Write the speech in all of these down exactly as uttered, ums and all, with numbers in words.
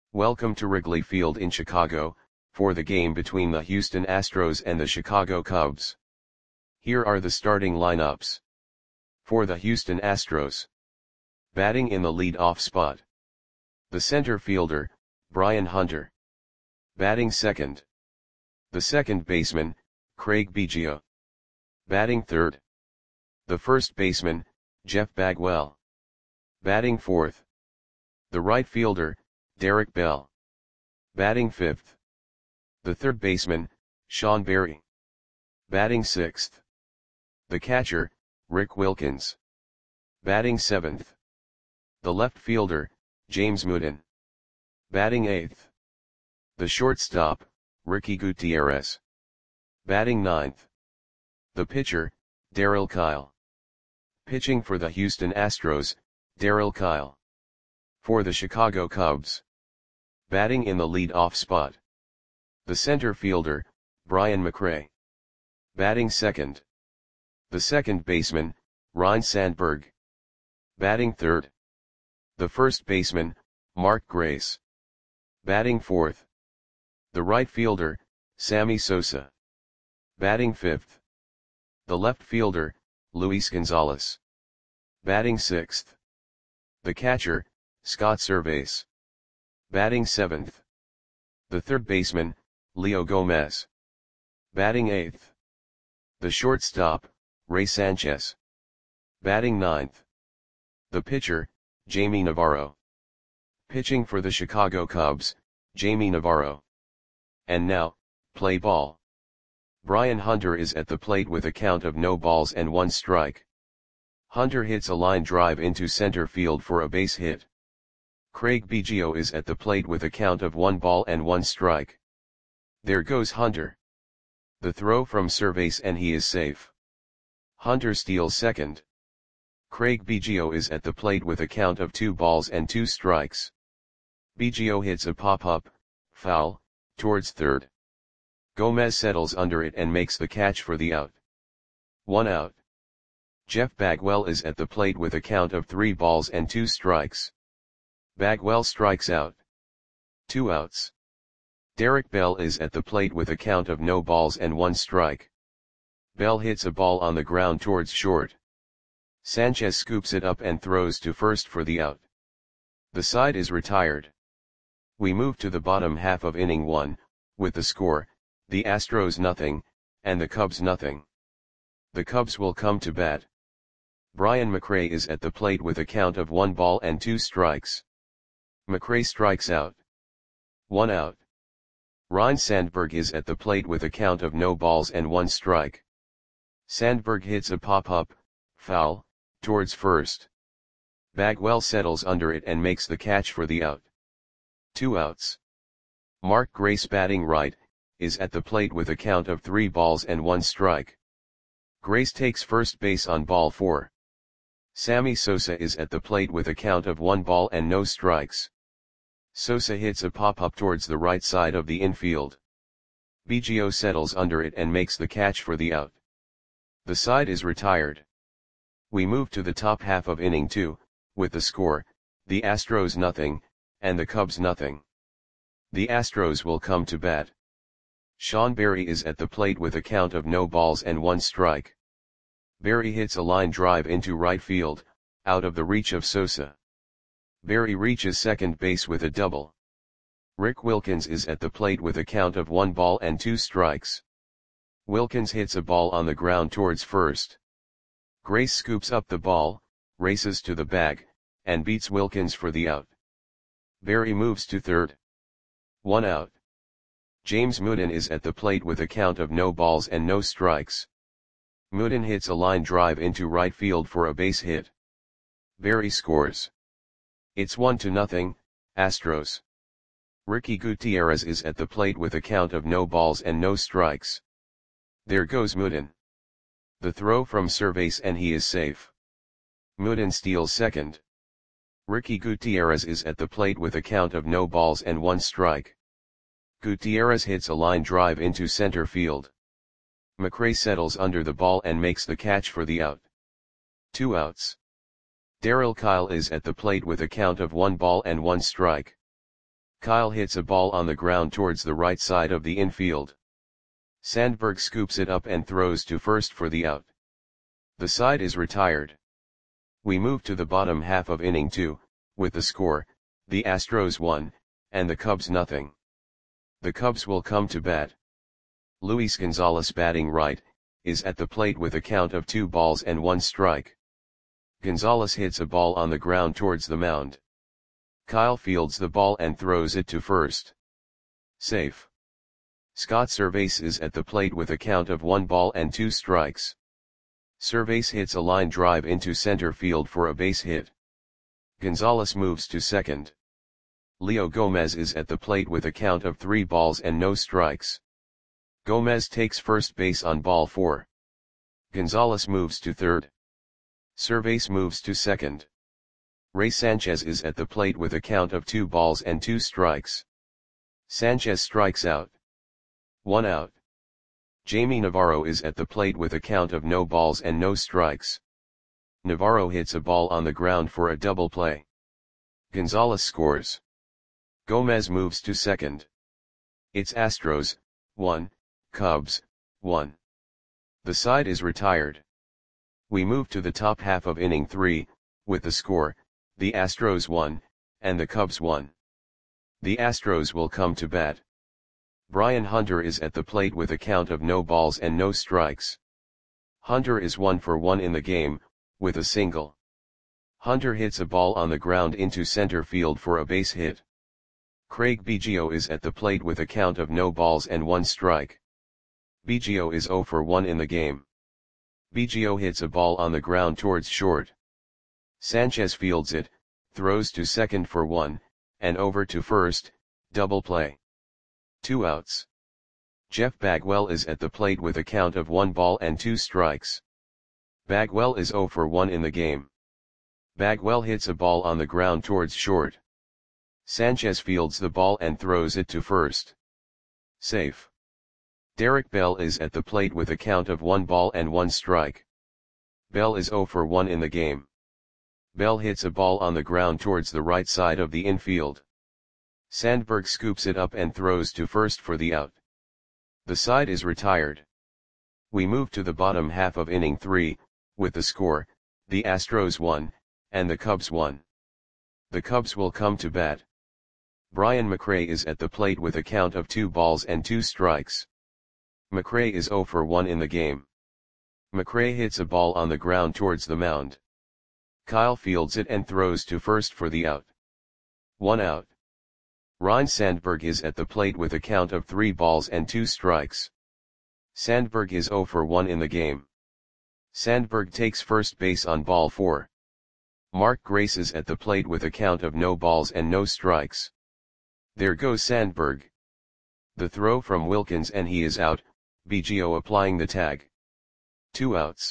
Welcome to Wrigley Field in Chicago, for the game between the Houston Astros and the Chicago Cubs. Here are the starting lineups. For the Houston Astros. Batting in the lead-off spot. The center fielder, Brian Hunter. Batting second. The second baseman, Craig Biggio. Batting third. The first baseman, Jeff Bagwell. Batting fourth. The right fielder, Derek Bell. Batting fifth. The third baseman, Sean Berry. Batting sixth. The catcher, Rick Wilkins. Batting seventh. The left fielder, James Mooden. Batting eighth. The shortstop, Ricky Gutierrez. Batting ninth. The pitcher, Darryl Kile. Pitching for the Houston Astros, Darryl Kile. For the Chicago Cubs. Batting in the lead-off spot. The center fielder, Brian McRae. Batting second. The second baseman, Ryne Sandberg. Batting third. The first baseman, Mark Grace. Batting fourth. The right fielder, Sammy Sosa. Batting fifth. The left fielder, Luis Gonzalez. Batting sixth. The catcher, Scott Servais. Batting seventh. The third baseman, Leo Gomez. Batting eighth. The shortstop, Ray Sanchez. Batting ninth. The pitcher, Jamie Navarro. Pitching for the Chicago Cubs, Jamie Navarro. And now, play ball. Brian Hunter is at the plate with a count of no balls and one strike. Hunter hits a line drive into center field for a base hit. Craig Biggio is at the plate with a count of one ball and one strike. There goes Hunter. The throw from Servais and he is safe. Hunter steals second. Craig Biggio is at the plate with a count of two balls and two strikes. Biggio hits a pop-up, foul, towards third. Gomez settles under it and makes the catch for the out. One out. Jeff Bagwell is at the plate with a count of three balls and two strikes. Bagwell strikes out. Two outs. Derek Bell is at the plate with a count of no balls and one strike. Bell hits a ball on the ground towards short. Sanchez scoops it up and throws to first for the out. The side is retired. We move to the bottom half of inning one, with the score, the Astros nothing, and the Cubs nothing. The Cubs will come to bat. Brian McRae is at the plate with a count of one ball and two strikes. McRae strikes out. One out. Ryne Sandberg is at the plate with a count of no balls and one strike. Sandberg hits a pop-up, foul, towards first. Bagwell settles under it and makes the catch for the out. Two outs. Mark Grace, batting right, is at the plate with a count of three balls and one strike. Grace takes first base on ball four. Sammy Sosa is at the plate with a count of one ball and no strikes. Sosa hits a pop-up towards the right side of the infield. Biggio settles under it and makes the catch for the out. The side is retired. We move to the top half of inning two, with the score, the Astros nothing, and the Cubs nothing. The Astros will come to bat. Sean Berry is at the plate with a count of no balls and one strike. Berry hits a line drive into right field, out of the reach of Sosa. Berry reaches second base with a double. Rick Wilkins is at the plate with a count of one ball and two strikes. Wilkins hits a ball on the ground towards first. Grace scoops up the ball, races to the bag, and beats Wilkins for the out. Berry moves to third. One out. James Mooden is at the plate with a count of no balls and no strikes. Mooden hits a line drive into right field for a base hit. Berry scores. It's one to nothing, Astros. Ricky Gutierrez is at the plate with a count of no balls and no strikes. There goes Mooden. The throw from Servais and he is safe. Mooden steals second. Ricky Gutierrez is at the plate with a count of no balls and one strike. Gutierrez hits a line drive into center field. McRae settles under the ball and makes the catch for the out. Two outs. Darryl Kile is at the plate with a count of one ball and one strike. Kyle hits a ball on the ground towards the right side of the infield. Sandberg scoops it up and throws to first for the out. The side is retired. We move to the bottom half of inning two, with the score, the Astros one, and the Cubs nothing. The Cubs will come to bat. Luis Gonzalez, batting right, is at the plate with a count of two balls and one strike. Gonzalez hits a ball on the ground towards the mound. Kyle fields the ball and throws it to first. Safe. Scott Servais is at the plate with a count of one ball and two strikes. Servais hits a line drive into center field for a base hit. Gonzalez moves to second. Leo Gomez is at the plate with a count of three balls and no strikes. Gomez takes first base on ball four. Gonzalez moves to third. Servais moves to second. Ray Sanchez is at the plate with a count of two balls and two strikes. Sanchez strikes out. One out. Jamie Navarro is at the plate with a count of no balls and no strikes. Navarro hits a ball on the ground for a double play. Gonzalez scores. Gomez moves to second. It's Astros, one, Cubs, one. The side is retired. We move to the top half of inning three, with the score, the Astros one, and the Cubs one. The Astros will come to bat. Brian Hunter is at the plate with a count of no balls and no strikes. Hunter is one for one in the game, with a single. Hunter hits a ball on the ground into center field for a base hit. Craig Biggio is at the plate with a count of no balls and one strike. Biggio is zero for one in the game. Biggio hits a ball on the ground towards short. Sanchez fields it, throws to second for one, and over to first, double play. Two outs. Jeff Bagwell is at the plate with a count of one ball and two strikes. Bagwell is zero for one in the game. Bagwell hits a ball on the ground towards short. Sanchez fields the ball and throws it to first. Safe. Derek Bell is at the plate with a count of one ball and one strike. Bell is zero for one in the game. Bell hits a ball on the ground towards the right side of the infield. Sandberg scoops it up and throws to first for the out. The side is retired. We move to the bottom half of inning three, with the score, the Astros one, and the Cubs one. The Cubs will come to bat. Brian McRae is at the plate with a count of two balls and two strikes. McRae is zero for one in the game. McRae hits a ball on the ground towards the mound. Kyle fields it and throws to first for the out. One out. Ryne Sandberg is at the plate with a count of three balls and two strikes. Sandberg is zero for one in the game. Sandberg takes first base on ball four. Mark Grace is at the plate with a count of no balls and no strikes. There goes Sandberg. The throw from Wilkins and he is out, Biggio applying the tag. Two outs.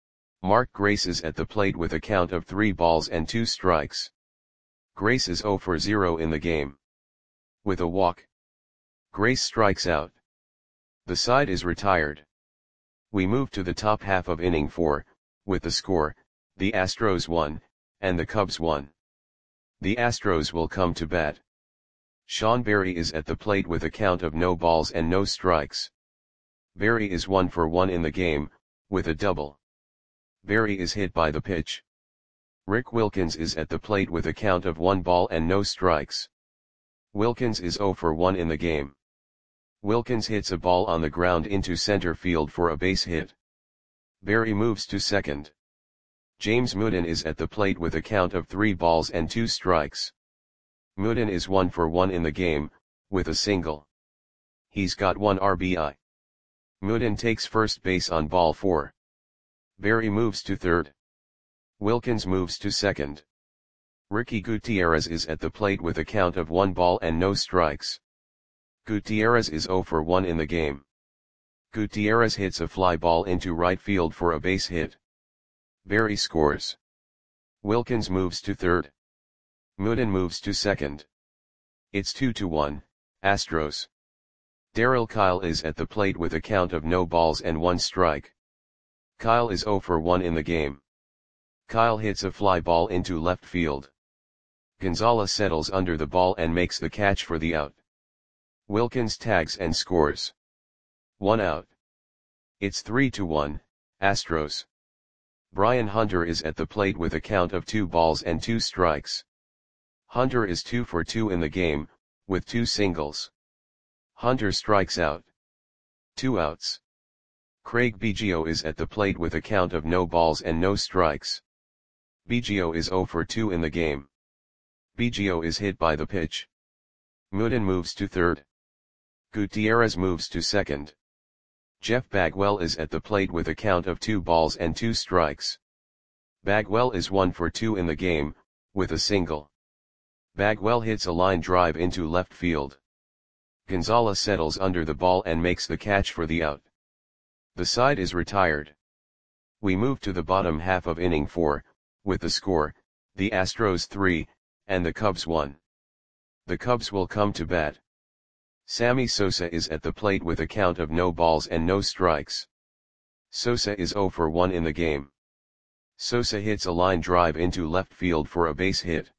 Mark Grace is at the plate with a count of three balls and two strikes. Grace is zero for zero in the game. With a walk, Grace strikes out. The side is retired. We move to the top half of inning four, with the score, the Astros one, and the Cubs one. The Astros will come to bat. Sean Berry is at the plate with a count of no balls and no strikes. Berry is one for one in the game, with a double. Berry is hit by the pitch. Rick Wilkins is at the plate with a count of one ball and no strikes. Wilkins is zero for one in the game. Wilkins hits a ball on the ground into center field for a base hit. Berry moves to second. James Mooden is at the plate with a count of three balls and two strikes. Mooden is one for one in the game, with a single. He's got one R B I. Mooden takes first base on ball four. Berry moves to third. Wilkins moves to second. Ricky Gutierrez is at the plate with a count of one ball and no strikes. Gutierrez is zero for one in the game. Gutierrez hits a fly ball into right field for a base hit. Berry scores. Wilkins moves to third. Mooden moves to second. It's two to one, Astros. Darryl Kyle is at the plate with a count of no balls and one strike. Kyle is zero for one in the game. Kyle hits a fly ball into left field. Gonzalez settles under the ball and makes the catch for the out. Wilkins tags and scores. One out. It's three to one, Astros. Brian Hunter is at the plate with a count of two balls and two strikes. Hunter is two for two in the game, with two singles. Hunter strikes out. Two outs. Craig Biggio is at the plate with a count of no balls and no strikes. Biggio is zero for two in the game. Biggio is hit by the pitch. Mooden moves to third. Gutierrez moves to second. Jeff Bagwell is at the plate with a count of two balls and two strikes. Bagwell is one for two in the game, with a single. Bagwell hits a line drive into left field. Gonzalez settles under the ball and makes the catch for the out. The side is retired. We move to the bottom half of inning four, with the score, the Astros three, and the Cubs one. The Cubs will come to bat. Sammy Sosa is at the plate with a count of no balls and no strikes. Sosa is zero for one in the game. Sosa hits a line drive into left field for a base hit.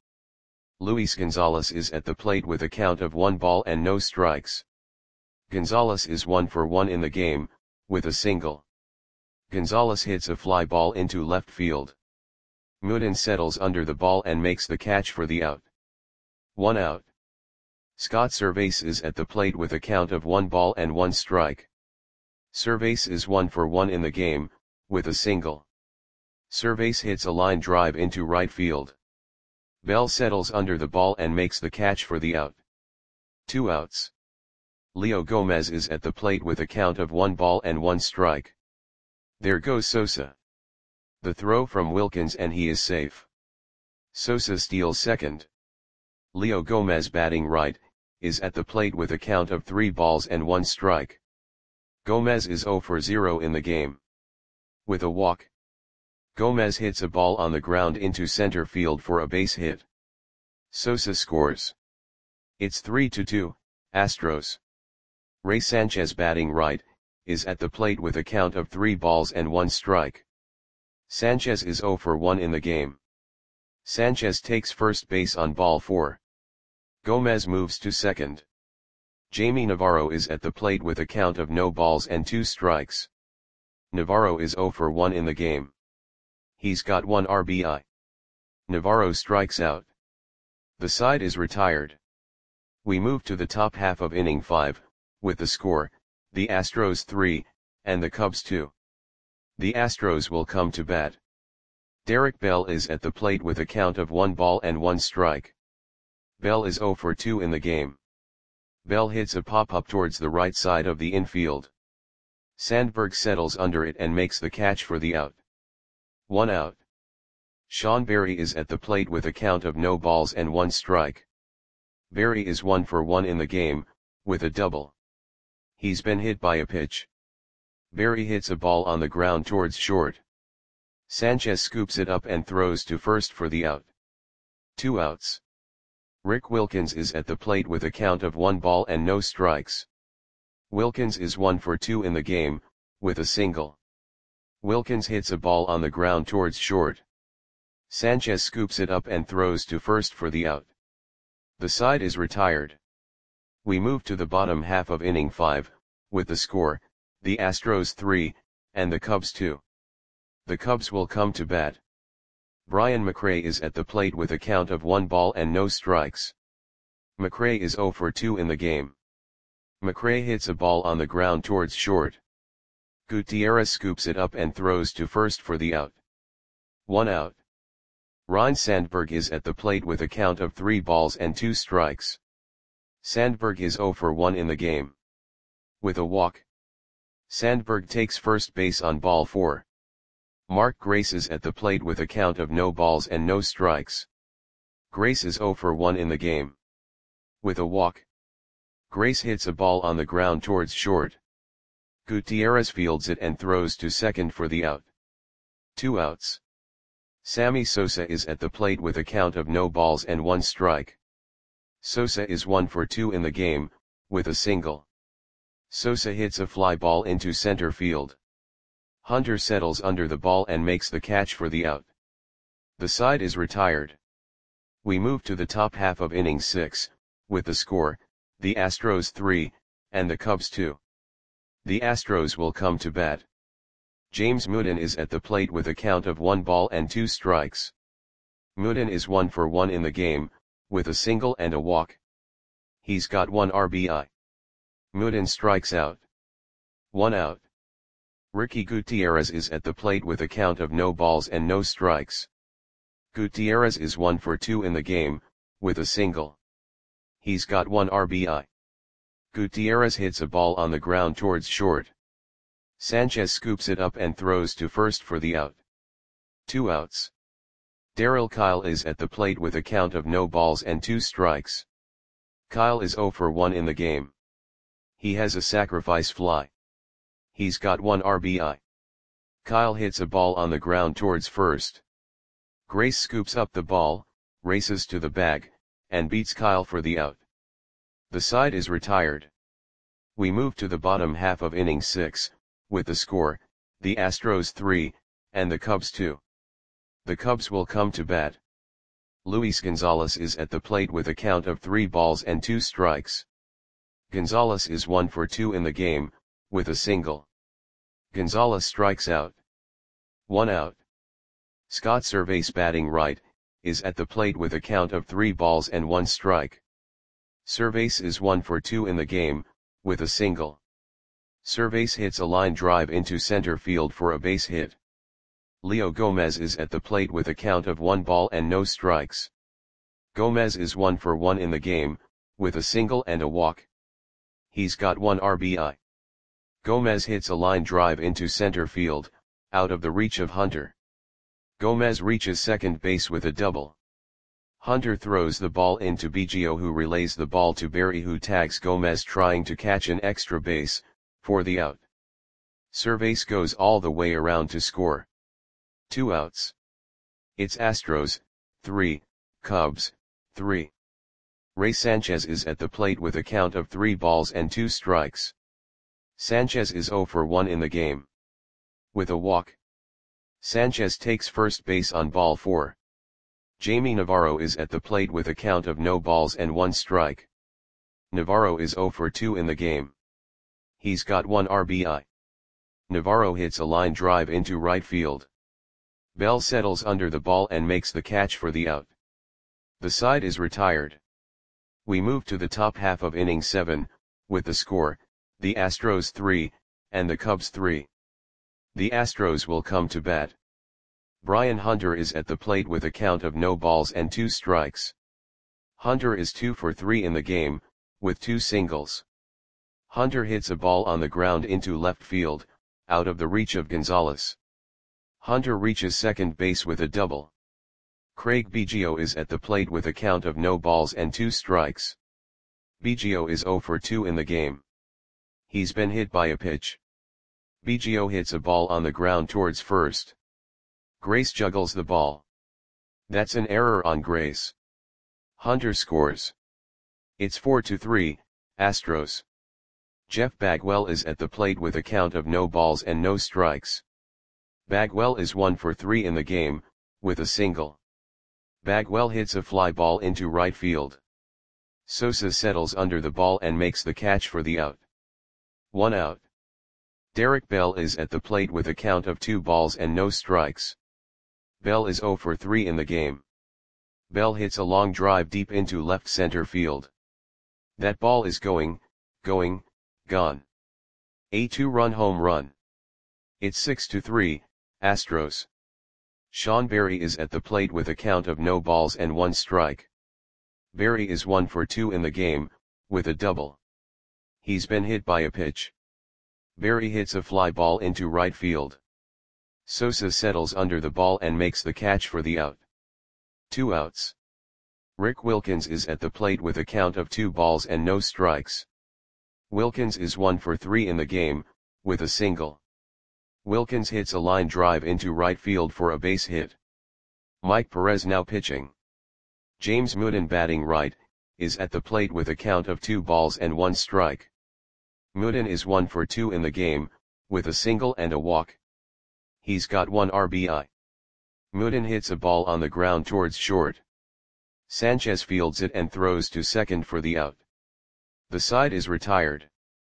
Luis Gonzalez is at the plate with a count of one ball and no strikes. Gonzalez is one for one in the game, with a single. Gonzalez hits a fly ball into left field. Mooden settles under the ball and makes the catch for the out. One out. Scott Servais is at the plate with a count of one ball and one strike. Servais is one for one in the game, with a single. Servais hits a line drive into right field. Bell settles under the ball and makes the catch for the out. Two outs. Leo Gomez is at the plate with a count of one ball and one strike. There goes Sosa. The throw from Wilkins and he is safe. Sosa steals second. Leo Gomez, batting right, is at the plate with a count of three balls and one strike. Gomez is zero for zero in the game. With a walk, Gomez hits a ball on the ground into center field for a base hit. Sosa scores. It's three to two, Astros. Ray Sanchez, batting right, is at the plate with a count of three balls and one strike. Sanchez is zero for one in the game. Sanchez takes first base on ball four. Gomez moves to second. Jamie Navarro is at the plate with a count of no balls and two strikes. Navarro is zero for one in the game. He's got one R B I. Navarro strikes out. The side is retired. We move to the top half of inning five, with the score, the Astros three, and the Cubs two. The Astros will come to bat. Derek Bell is at the plate with a count of one ball and one strike. Bell is zero for two in the game. Bell hits a pop-up towards the right side of the infield. Sandberg settles under it and makes the catch for the out. One out. Sean Berry is at the plate with a count of no balls and one strike. Berry is one for one in the game, with a double. He's been hit by a pitch. Berry hits a ball on the ground towards short. Sanchez scoops it up and throws to first for the out. Two outs. Rick Wilkins is at the plate with a count of one ball and no strikes. Wilkins is one for two in the game, with a single. Wilkins hits a ball on the ground towards short. Sanchez scoops it up and throws to first for the out. The side is retired. We move to the bottom half of inning five, with the score, the Astros three, and the Cubs two. The Cubs will come to bat. Brian McRae is at the plate with a count of one ball and no strikes. McRae is zero for two in the game. McRae hits a ball on the ground towards short. Gutierrez scoops it up and throws to first for the out. One out. Ryne Sandberg is at the plate with a count of three balls and two strikes. Sandberg is zero for one in the game. With a walk, Sandberg takes first base on ball four. Mark Grace is at the plate with a count of no balls and no strikes. Grace is zero for one in the game. With a walk, Grace hits a ball on the ground towards short. Gutierrez fields it and throws to second for the out. Two outs. Sammy Sosa is at the plate with a count of no balls and one strike. Sosa is one for two in the game, with a single. Sosa hits a fly ball into center field. Hunter settles under the ball and makes the catch for the out. The side is retired. We move to the top half of inning six, with the score, the Astros three, and the Cubs two. The Astros will come to bat. James Mooden is at the plate with a count of one ball and two strikes. Mooden is one for one in the game, with a single and a walk. He's got one R B I. Mooden strikes out. One out. Ricky Gutierrez is at the plate with a count of no balls and no strikes. Gutierrez is one for two in the game, with a single. He's got one R B I. Gutierrez hits a ball on the ground towards short. Sanchez scoops it up and throws to first for the out. Two outs. Darryl Kile is at the plate with a count of no balls and two strikes. Kile is zero for one in the game. He has a sacrifice fly. He's got one R B I. Kile hits a ball on the ground towards first. Grace scoops up the ball, races to the bag, and beats Kile for the out. The side is retired. We move to the bottom half of inning six, with the score, the Astros three, and the Cubs two. The Cubs will come to bat. Luis Gonzalez is at the plate with a count of three balls and two strikes. Gonzalez is one for two in the game, with a single. Gonzalez strikes out. One out. Scott Servais, batting right, is at the plate with a count of three balls and one strike. Servais is one for two in the game, with a single. Servais hits a line drive into center field for a base hit. Leo Gomez is at the plate with a count of one ball and no strikes. Gomez is one for one in the game, with a single and a walk. He's got one R B I. Gomez hits a line drive into center field, out of the reach of Hunter. Gomez reaches second base with a double. Hunter throws the ball into Biggio, who relays the ball to Berry, who tags Gomez trying to catch an extra base, for the out. Servais goes all the way around to score. Two outs. It's Astros, three, Cubs, three. Ray Sanchez is at the plate with a count of three balls and two strikes. Sanchez is zero for one in the game. With a walk. Sanchez takes first base on ball four. Jamie Navarro is at the plate with a count of no balls and one strike. Navarro is zero for two in the game. He's got one R B I. Navarro hits a line drive into right field. Bell settles under the ball and makes the catch for the out. The side is retired. We move to the top half of inning seven, with the score, the Astros three, and the Cubs three. The Astros will come to bat. Brian Hunter is at the plate with a count of no balls and two strikes. Hunter is two for three in the game, with two singles. Hunter hits a ball on the ground into left field, out of the reach of Gonzalez. Hunter reaches second base with a double. Craig Biggio is at the plate with a count of no balls and two strikes. Biggio is zero for two in the game. He's been hit by a pitch. Biggio hits a ball on the ground towards first. Grace juggles the ball. That's an error on Grace. Hunter scores. It's four to three, Astros. Jeff Bagwell is at the plate with a count of no balls and no strikes. Bagwell is one for three in the game, with a single. Bagwell hits a fly ball into right field. Sosa settles under the ball and makes the catch for the out. One out. Derek Bell is at the plate with a count of two balls and no strikes. Bell is zero for three in the game. Bell hits a long drive deep into left center field. That ball is going, going, gone. A two-run home run. It's six to three, Astros. Sean Berry is at the plate with a count of no balls and one strike. Berry is one for two in the game, with a double. He's been hit by a pitch. Berry hits a fly ball into right field. Sosa settles under the ball and makes the catch for the out. Two outs. Rick Wilkins is at the plate with a count of two balls and no strikes. Wilkins is one for three in the game, with a single. Wilkins hits a line drive into right field for a base hit. Mike Perez now pitching. James Mooden, batting right, is at the plate with a count of two balls and one strike. Mooden is one for two in the game, with a single and a walk. He's got one R B I. Mooden hits a ball on the ground towards short. Sanchez fields it and throws to second for the out. The side is retired.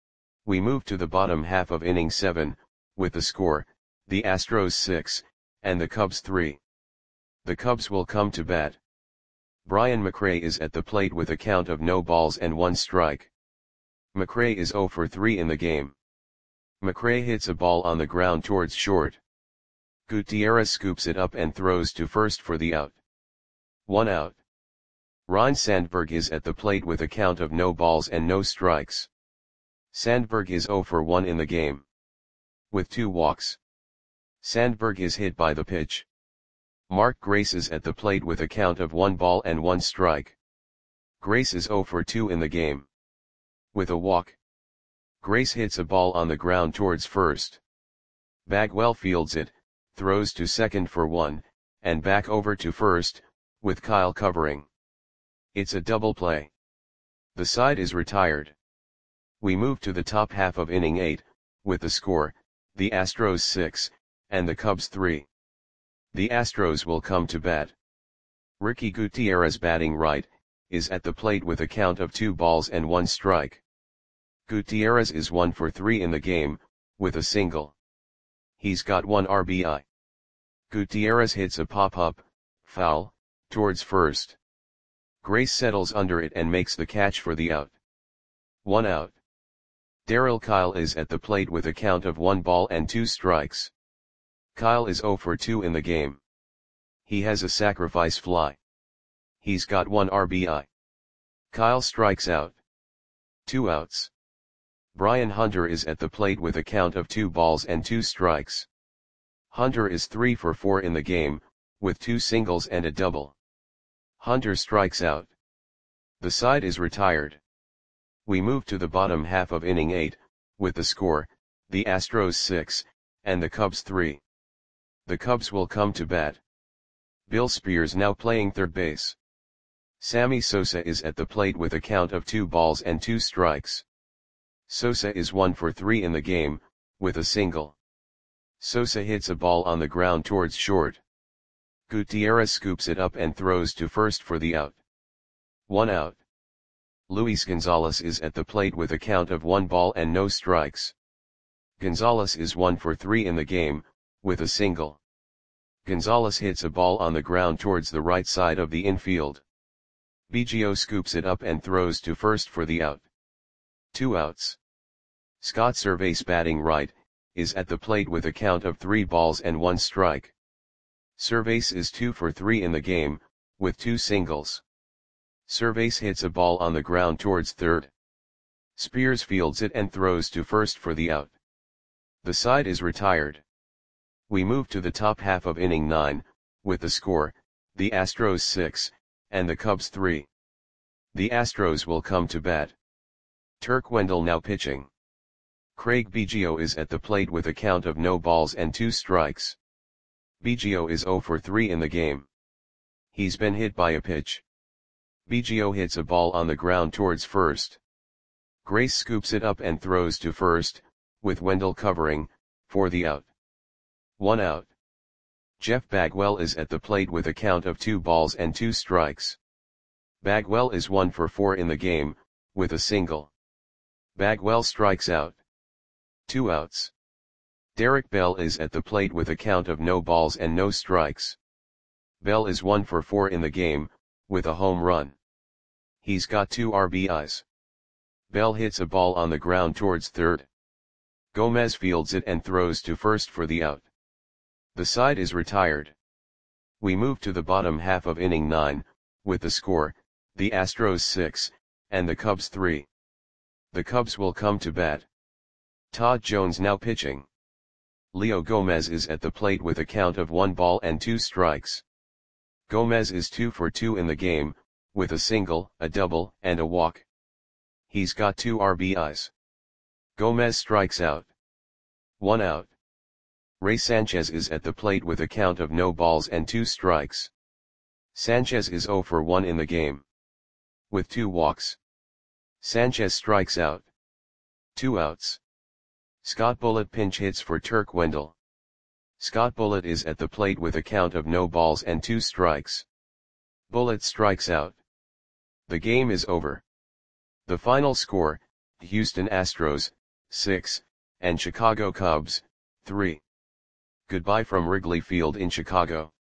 We move to the bottom half of inning seven, with the score, the Astros six, and the Cubs three. The Cubs will come to bat. Brian McRae is at the plate with a count of no balls and one strike. McRae is oh for three in the game. McRae hits a ball on the ground towards short. Gutierrez scoops it up and throws to first for the out. One out. Ryne Sandberg is at the plate with a count of no balls and no strikes. Sandberg is oh for one in the game. With two walks. Sandberg is hit by the pitch. Mark Grace is at the plate with a count of one ball and one strike. Grace is oh for two in the game. With a walk. Grace hits a ball on the ground towards first. Bagwell fields it, throws to second for one, and back over to first, with Kyle covering. It's a double play. The side is retired. We move to the top half of inning eight, with the score, the Astros six, and the Cubs three. The Astros will come to bat. Ricky Gutierrez, batting right, is at the plate with a count of two balls and one strike. Gutierrez is one for three in the game, with a single. He's got one R B I. Gutierrez hits a pop-up, foul, towards first. Grace settles under it and makes the catch for the out. One out. Darryl Kile is at the plate with a count of one ball and two strikes. Kyle is oh for two in the game. He has a sacrifice fly. He's got one R B I. Kyle strikes out. Two outs. Brian Hunter is at the plate with a count of two balls and two strikes. Hunter is three for four in the game, with two singles and a double. Hunter strikes out. The side is retired. We move to the bottom half of inning eight, with the score, the Astros six, and the Cubs three. The Cubs will come to bat. Bill Spears now playing third base. Sammy Sosa is at the plate with a count of two balls and two strikes. Sosa is one for three in the game, with a single. Sosa hits a ball on the ground towards short. Gutierrez scoops it up and throws to first for the out. One out. Luis Gonzalez is at the plate with a count of one ball and no strikes. Gonzalez is one for three in the game, with a single. Gonzalez hits a ball on the ground towards the right side of the infield. Biggio scoops it up and throws to first for the out. Two outs. Scott Servais, batting right, is at the plate with a count of three balls and one strike. Servais is two for three in the game, with two singles. Servais hits a ball on the ground towards third. Spears fields it and throws to first for the out. The side is retired. We move to the top half of inning nine, with the score, the Astros six, and the Cubs three. The Astros will come to bat. Turk Wendell now pitching. Craig Biggio is at the plate with a count of no balls and two strikes. Biggio is oh for three in the game. He's been hit by a pitch. Biggio hits a ball on the ground towards first. Grace scoops it up and throws to first, with Wendell covering, for the out. One out. Jeff Bagwell is at the plate with a count of two balls and two strikes. Bagwell is one for four in the game, with a single. Bagwell strikes out. Two outs. Derek Bell is at the plate with a count of no balls and no strikes. Bell is one for four in the game, with a home run. He's got two R B Is. Bell hits a ball on the ground towards third. Gomez fields it and throws to first for the out. The side is retired. We move to the bottom half of inning nine, with the score, the Astros six, and the Cubs three. The Cubs will come to bat. Todd Jones now pitching. Leo Gomez is at the plate with a count of one ball and two strikes. Gomez is two for two in the game, with a single, a double, and a walk. He's got two R B Is. Gomez strikes out. One out. Ray Sanchez is at the plate with a count of no balls and two strikes. Sanchez is oh for one in the game. With two walks. Sanchez strikes out. Two outs. Scott Bullitt pinch hits for Turk Wendell. Scott Bullitt is at the plate with a count of no balls and two strikes. Bullet strikes out. The game is over. The final score, Houston Astros, six, and Chicago Cubs, three. Goodbye from Wrigley Field in Chicago.